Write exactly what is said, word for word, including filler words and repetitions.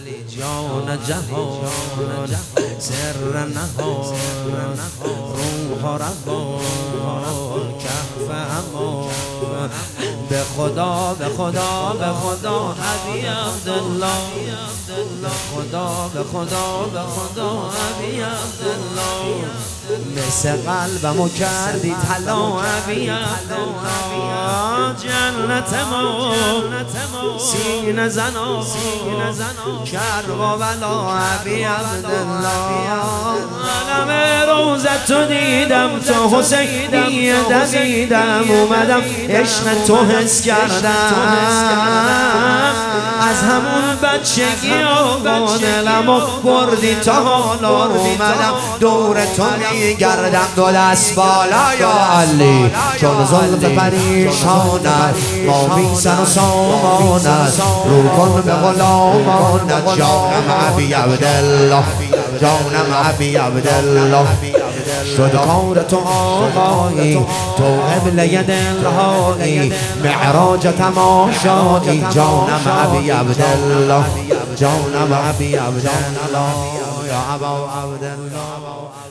جان جهان سر نهان روح روان کهف امان به خدا به خدا به خدا ابی عبدالله به خدا به خدا به خدا ابی عبدالله مثل قلبمو کردی طلا ابی عبدالله جنت ما سینه زنا شر و بلا ابی عبدالله علم روزت تو دیدم تو حسینی دویدم اومدم عشق تو حس کردم از همون بچگی آقا دلمو بردی تا حالا اومدم دور تو میگردم دو دست بالا یا علی چون زلف پریشانت ما میسن و سامانت رو کن به غلامانت جانم ابی عبدالله جانم ابی عبدالله شد کار تو آقایی تو قبله دلهایی معراج تماشایی جانم ابی عبدالله جانم ابی عبدالله یا ابا عبدالله